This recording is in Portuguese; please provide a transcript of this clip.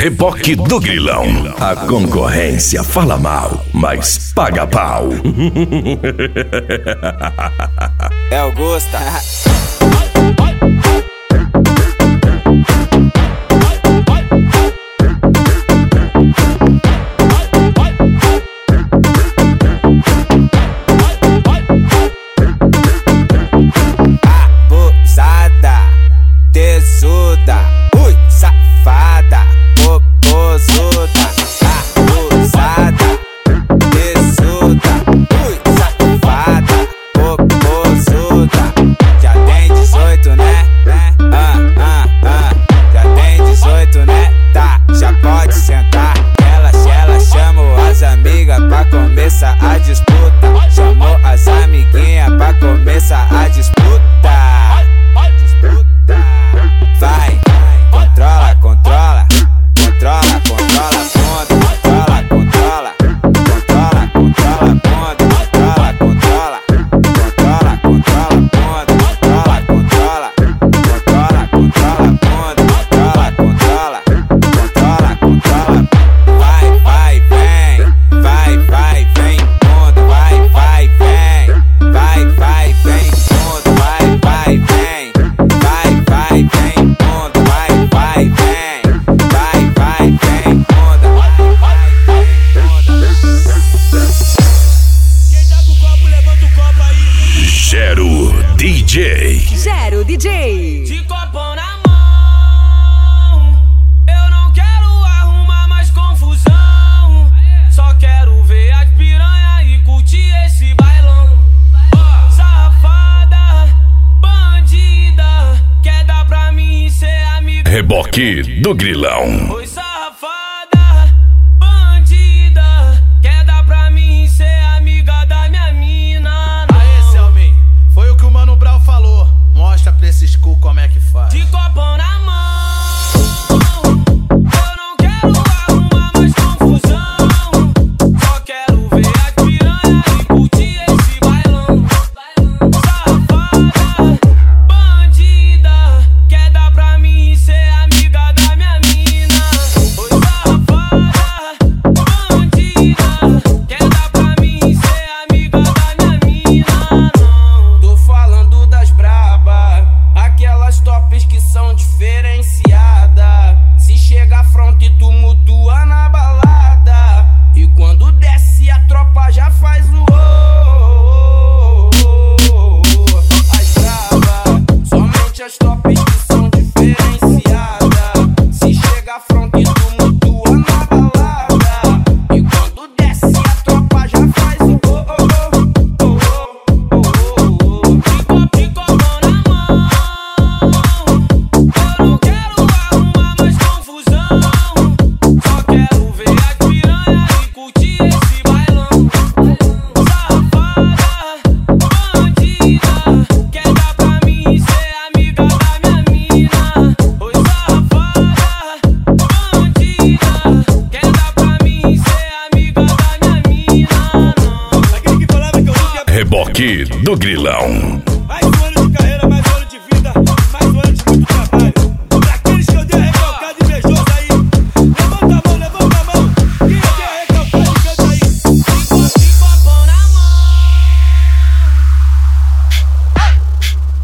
Reboque do Grilão. A concorrência fala mal, mas paga pau. É Augusta. Abusada, tesuda, ui, safada, popozuda. Abusada, tesuda, ui, safada, popozuda. Já tem 18, né? Já tem 18, né? Tá, já pode sentar. Ela chamou as amigas pra começar a disputa. Chamou as amiguinhas pra começar a disputa. Vai, controla, controla, controla, controla, ponto, controla, controla, controla, controla, ponto, controla, controla, controla, controla, ponto, controla, controla, controla, controla, ponto, controla, controla, controla, controla. Vai, vai, vem, vai, vai, vem, ponto, vai, vai, vem, vai, vai, vem, ponto, vai, vai, vem, vai, vai, vem, ponto, vai, vai, vem, vai, vai, vem, ponto, vai, vai, Quem tá com o copo, levanta o copo aí. Gero DJ. Gero DJ. De copão na mão, eu não quero arrumar mais confusão. Só quero ver as piranha e curtir esse bailão. Safada, bandida, quer dar pra mim ser amiga. Reboque do Grilão. Oi, safada, bandida, quer dar pra mim ser amiga da minha mina. Aê, Selmin, foi o que o Mano Brown falou. Mostra pra esses cu como é que faz. De copão na mão, eu não quero arrumar mais confusão. Só quero ver as piranha e curtir esse bailão. Safada, bandida, quer dar pra mim ser amiga da minha mina. Oi, safada, bandida, quer dar pra mim ser amiga da minha mina. Não, tô falando das braba, aquelas tops que são diferenciadas. Se chega afronta e tumultua na balada, e quando desce a tropa já faz o as braba, somente as tops que são diferenciadas. Se chega afronta e tumultua na balada, e quando desce a tropa já faz o de copão na mão, eu não quero arrumar mais confusão. Só quero ver as piranha e curtir esse bailão. Safada, bandida, quer dar pra mim ser amiga da minha mina. Oi, safada, bandida, quer dar pra mim ser amiga da minha mina. Não. Reboque do Grilão.